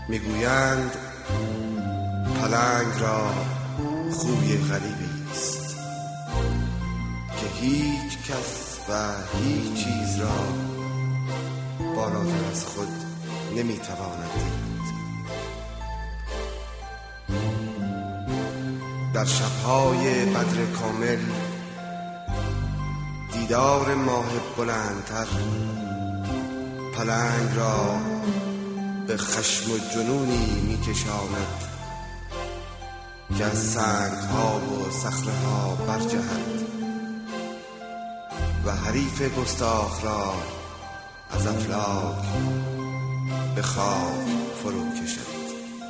میگویند پلنگ را خوی غریبی است که هیچ کس و هیچ چیز را بالاتر از خود نمیتواند دید. در شب‌های بدر کامل دیدار ماه بلندتر پلنگ را به خشم و جنونی میکشاند که از سنگ‌ها و صخره‌ها برجهد و حریف گستاخ را از افلاک به خاک فرو کشد.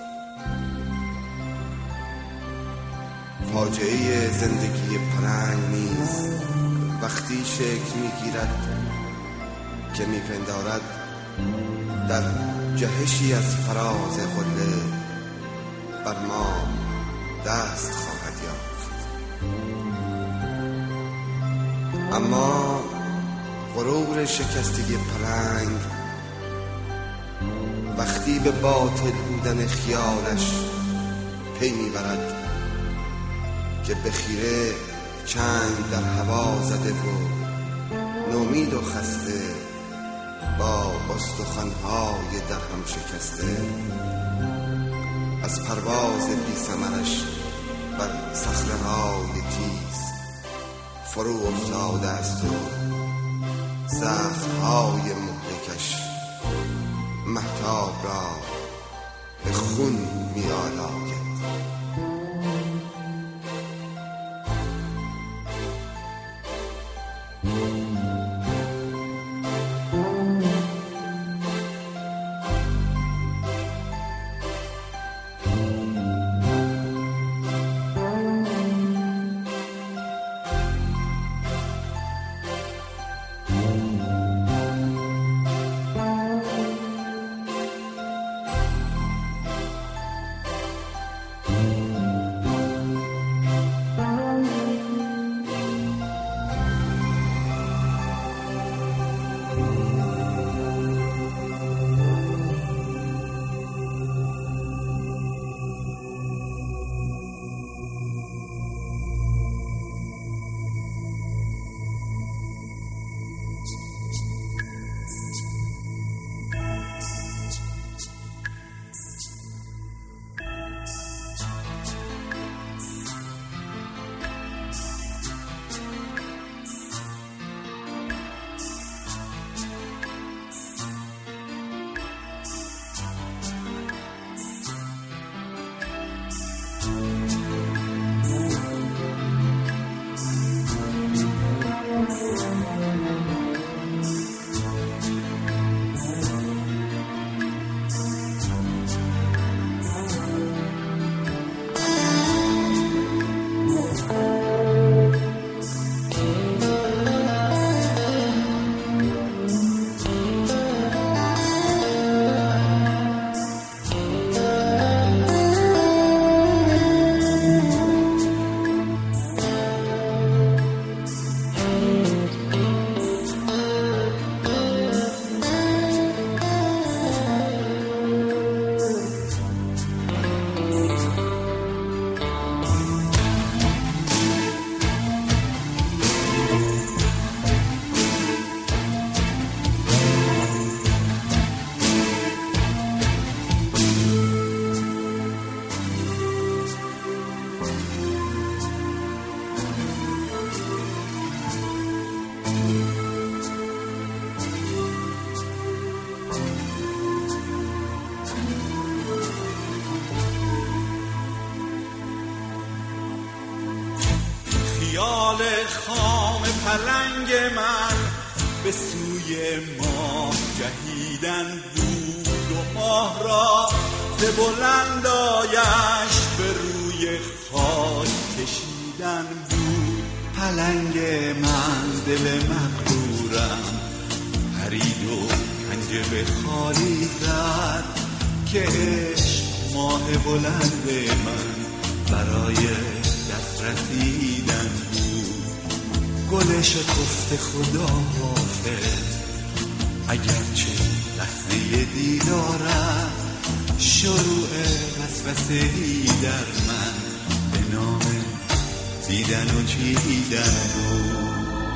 فاجعه زندگی پلنگ نیز وقتی شکل میگیرد که میپندارد در جهشی از فراز قله بر ما دست خواهد یافت. اما غرور شکستگی پلنگ وقتی به باطل بودن خیالش پی میبرد که به خیره چنگ در هوا زده و نومید و خسته با استخوان‌های در هم شکسته از پرواز بی ثمرش بر صخره‌های تیز فرو افتاده است و زخم‌های مهلکش مهتاب را به خون می‌آلاید. خیال خام پلنگ من به سوی ماه جهیدن بود و ماه را ز بلندایش به روی خاک کشیدن بود. پلنگ من دل مغرورم پرید و پنجه به خالی زد که عشق ماه بلند من برای دست رسیدن بود. گل شکفته خدا حافظ اگرچه لحظه دیدارم شروع وسوسه‌ای در من به نام دیدن و چیدن بود.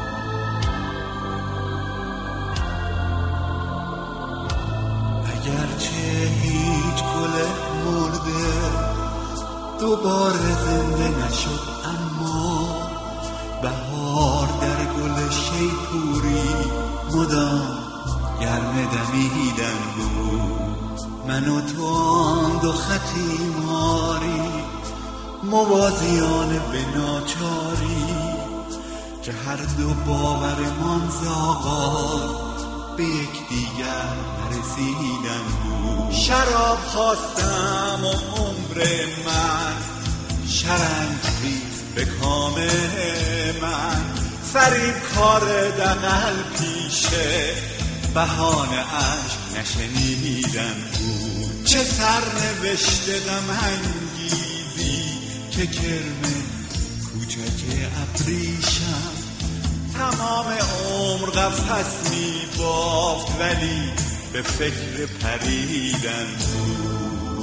اگرچه هیچ گل مرده دوباره زنده نشد، اما بهار در گل شیپوری مدام گرم دمیدن بود. من و تو آن دو خطی ماری موازیان به ناچاری که هر دو باورمان ز آغاز به یکدیگر نرسیدن بود. شراب خواستم و عمر من شرنگ ریخت به کام من، فریب کار دغل پیشه بهانه عشق نشنیدن بود. چه سرنوشت غم انگیزی که کرم کوچک ابریشم تمام عمر قفس می بافت، ولی به فکر پریدن بود.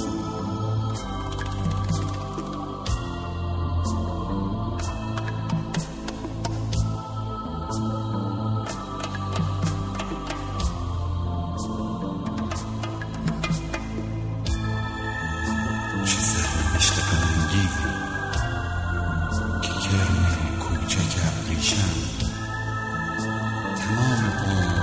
چه سرنوشت غم انگیزی که کرم کوچک ابریشم تمام عمر